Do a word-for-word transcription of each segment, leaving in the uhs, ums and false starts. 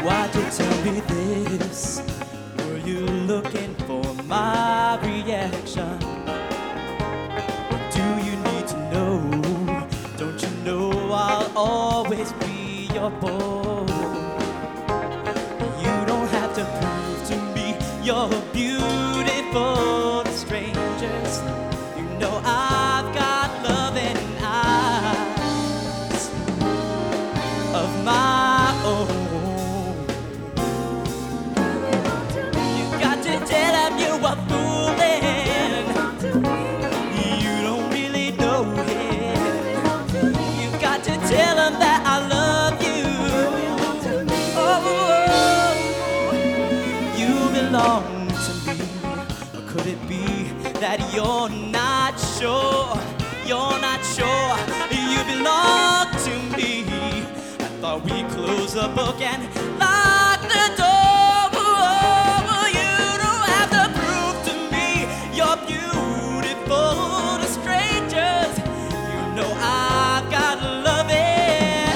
Why'd you tell me this? Were you looking for my reaction? What do you need to know? Don't you know I'll always be your boy? You don't have to prove to me you're beautiful to strangers. You know I've got loving eyes of my own. You got to tell him you are fooling. You don't really know him. You got to tell him that I love you. Oh, you belong to me. Or could it be that you're not sure? You're not sure you belong to me. I thought we closed the book and locked the door. You don't have to prove to me you're beautiful to strangers. You know I've got loving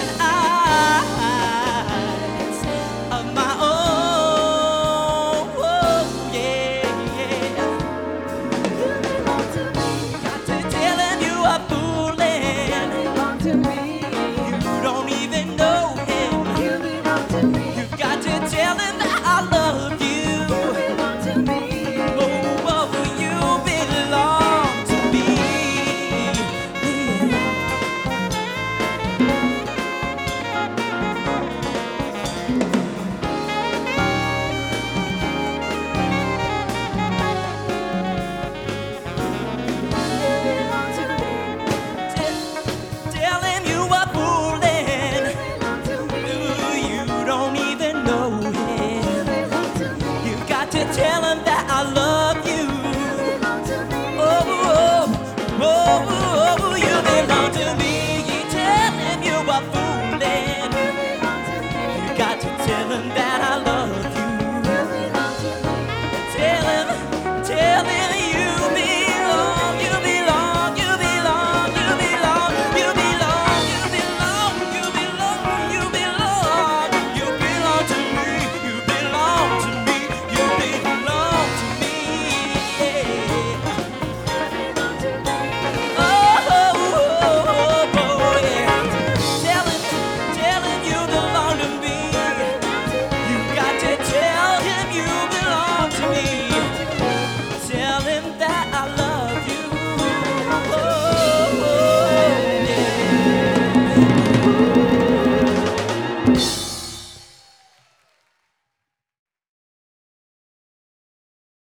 eyes of my own. Oh, yeah, yeah. Got to tell him you are fooling. You don't even know him. You've got to tell him that I love you. Oh, oh, you belong to me. Tell him you are fooling. Ooh, you don't even know him. You've got to tell him that I love you. Oh, oh, oh, oh, you belong to me. You tell him you are fooling. You got to tell him that